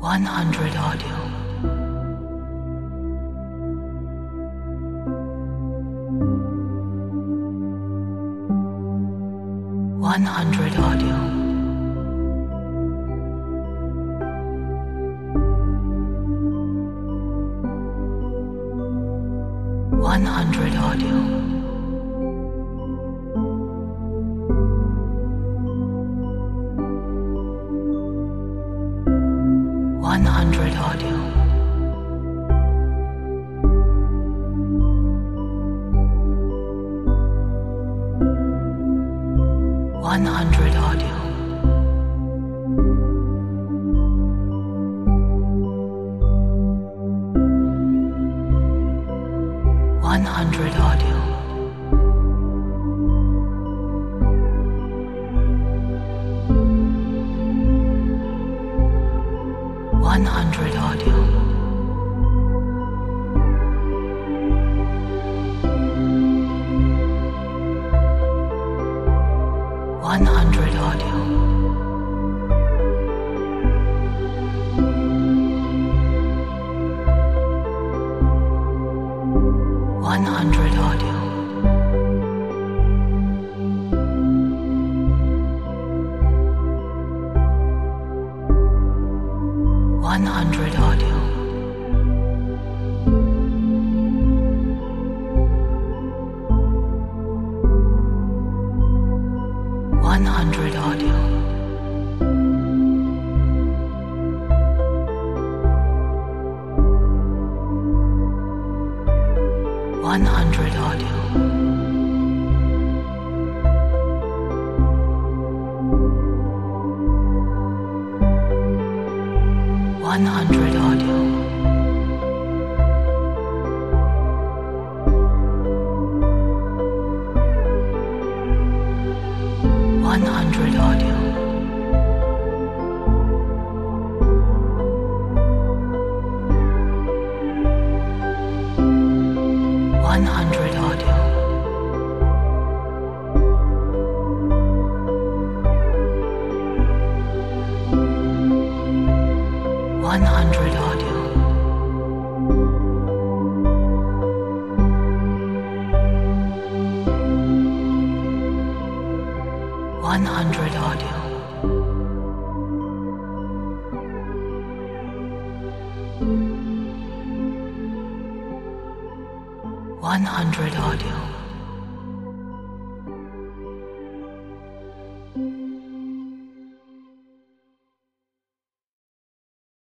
100 audio. 100 audio. 100 audio. 100 audio. 100 audio. 100 audio. 100 audio. 100 audio. 100 audio. 100 audio. 100 audio. 100 audio. 100 audio. 100 audio. 100 audio. 100 audio. 100 audio. 100 audio.